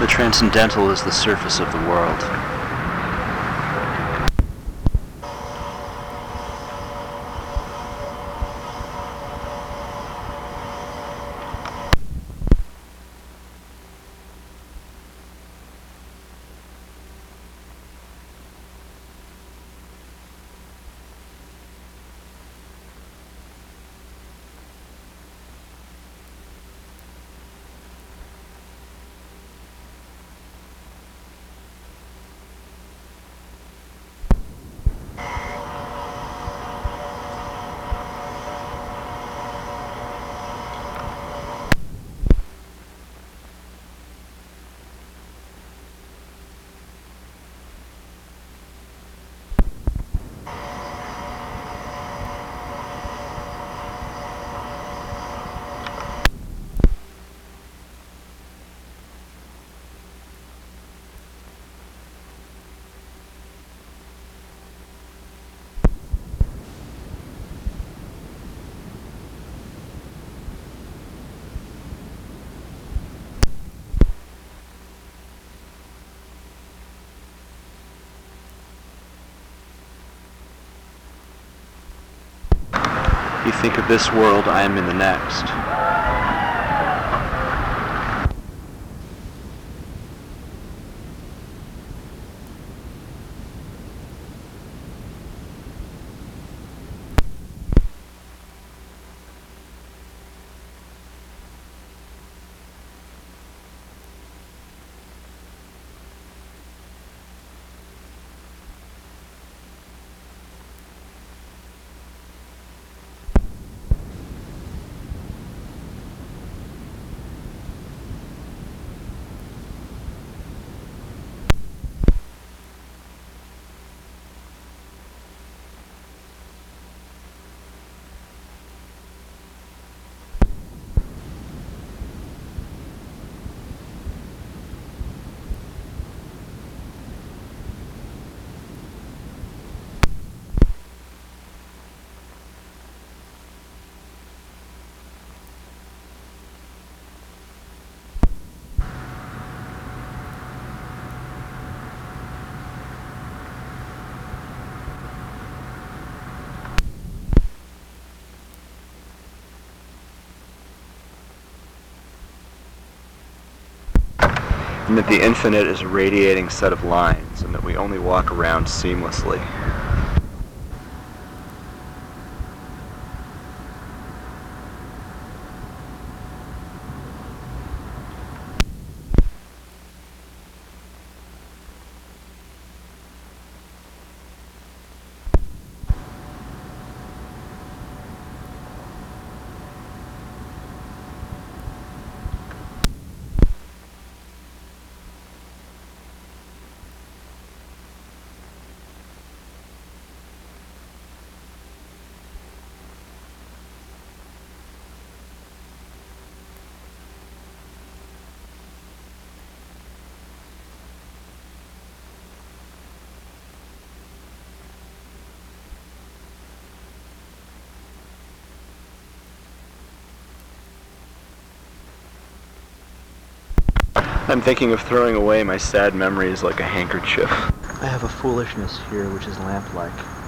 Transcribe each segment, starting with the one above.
The transcendental is the surface of the world. You think of this world, I am in the next. And that the infinite is a radiating set of lines, and that we only walk around seamlessly. I'm thinking of throwing away my sad memories like a handkerchief. I have a foolishness here which is lamp-like.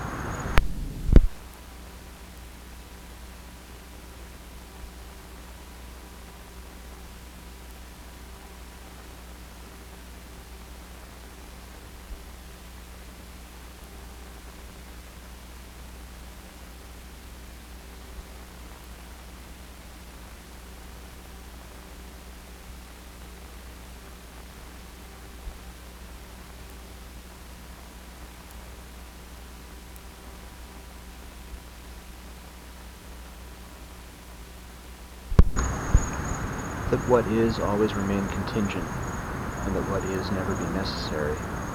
That what is always remain contingent, and that what is never be necessary.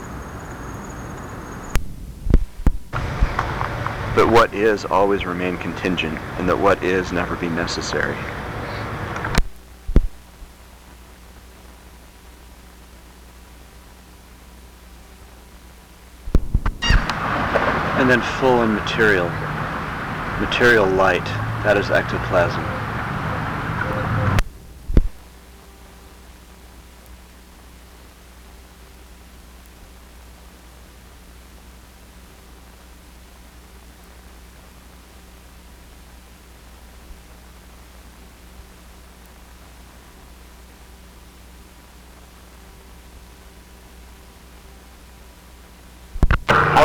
That what is always remain contingent, and that what is never be necessary. And then full and material light, that is ectoplasm.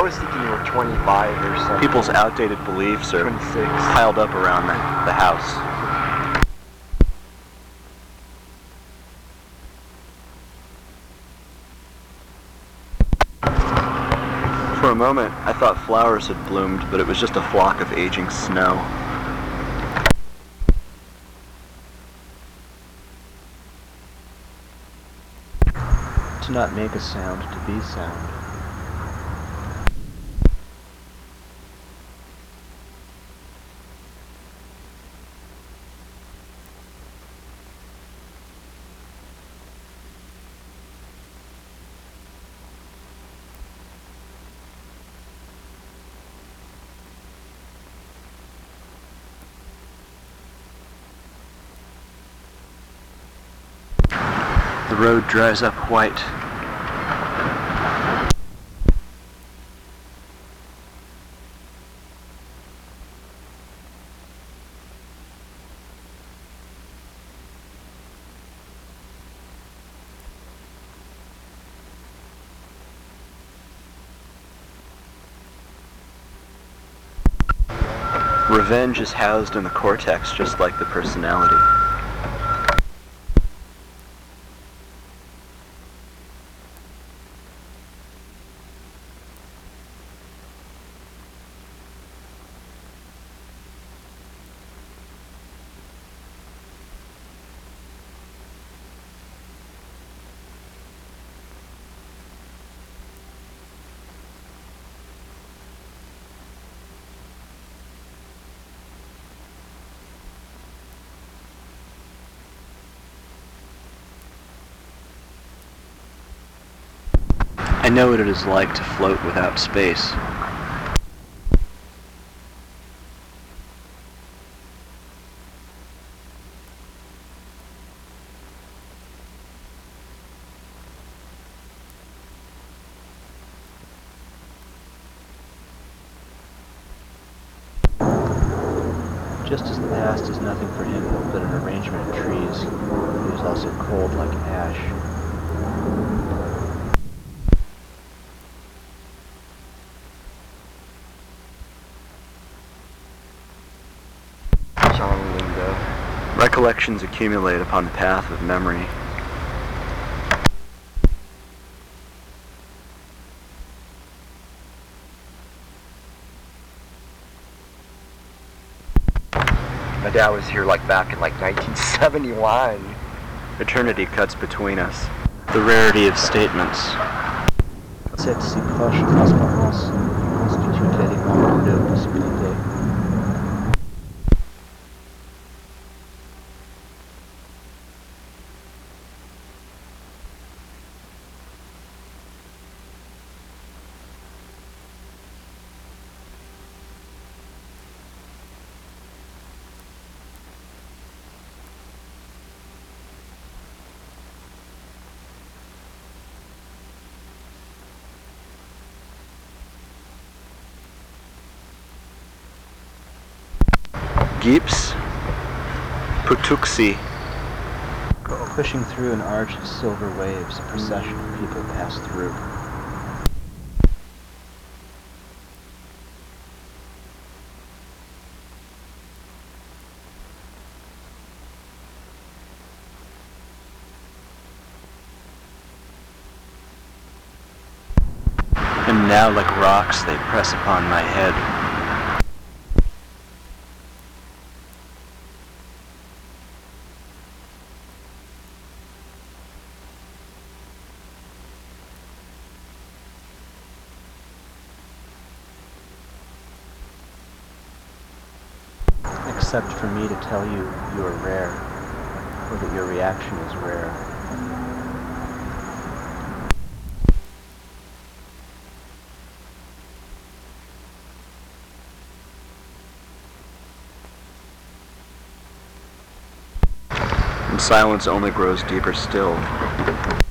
I was thinking you were 25 or something. People's outdated beliefs are 26. piled up around the house. For a moment, I thought flowers had bloomed, but it was just a flock of aging snow. To not make a sound, to be sound. The road dries up white. Revenge is housed in the cortex, just like the personality. I know what it is like to float without space. Just as the past is nothing for him but an arrangement of trees, he is also cold like ash. John Linda. Recollections accumulate upon the path of memory. My dad was here like back in like 1971. Eternity cuts between us. The rarity of statements. Cette si proche transparence constitue l'élément de possibilité. Gips, Putuxi. Pushing through an arch of silver waves, a procession of people pass through. And now like rocks they press upon my head. Except for me to tell you you are rare, or that your reaction is rare. And silence only grows deeper still.